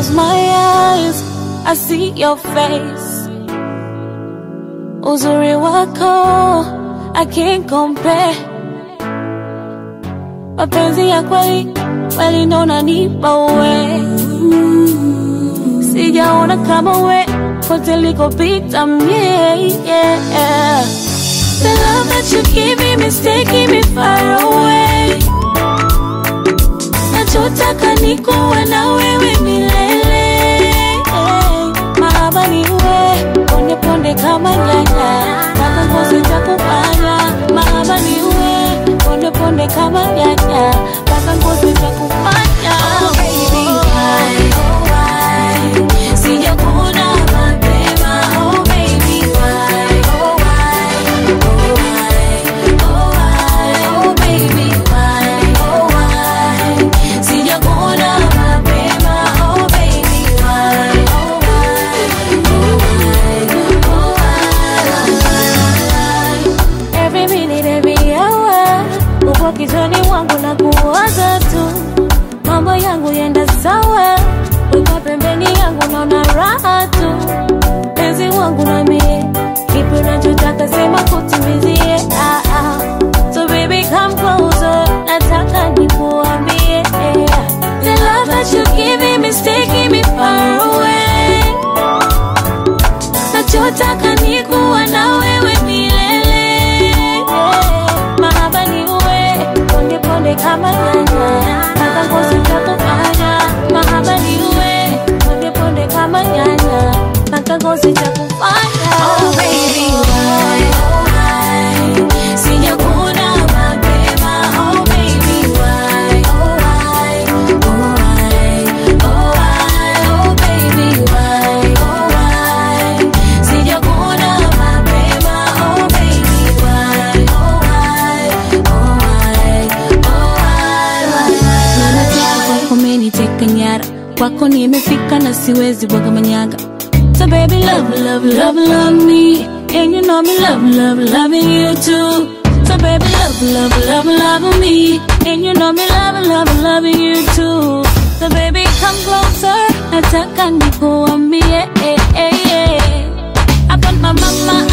close my eyes, I see your face. Uzuri wako, I can't compare. Mapenzi ya kweli, kweli ndo unanipa we. Sijaona kama we, kote likopita mie, yeah. The love that you give me is taking me far away. Nachotaka ni kuwa na wewe milele. Mahaba ni we, ponde ponde kama nyanya. Paka ngozi takufanya. Mahaba ni we, ponde ponde kama nyanya. Paka ngozi takufanya. Oh baby, why, oh why? Sijakuna mapema. Oh baby, why, oh why? Oh why, oh why? Oh baby, why, oh why? Sijakuna mapema. Oh baby, why, oh why? Oh why, oh why? Every minute, every hour, uko kichwani mwangu na kuwaza tu. Mambo yangu yenda sawa, uko pembeni yangu naona raha tu. Penzi wangu na mie, kipi unachotaka sema kutimizie. So baby come closer, nataka nikuambie. The love that you giving me is taking me far away. Nachotaka ni kuwa na wewe milele. Mahaba ni uwe, ponde ponde kama nyanya. Paka ngozi takufanya. Mahaba ni uwe, ponde ponde kama nyanya. Paka ngozi takufanya. Oh baby, why, oh why? Sijakuna mapema. Oh baby, why, oh why? Oh why, oh why? Oh baby, why, oh why? Sijakuna mapema. Oh baby, why, oh why? Oh why, oh why? Nanatia kwako umeniteka nyara. Kwako nimefika na siwezi bwaga manyaga. So baby, love, love, love, love me. And you know me loving you too. So baby, love, love, love, love me. And you know me loving you too. So baby, come closer. Nataka nikuambie, I put my mama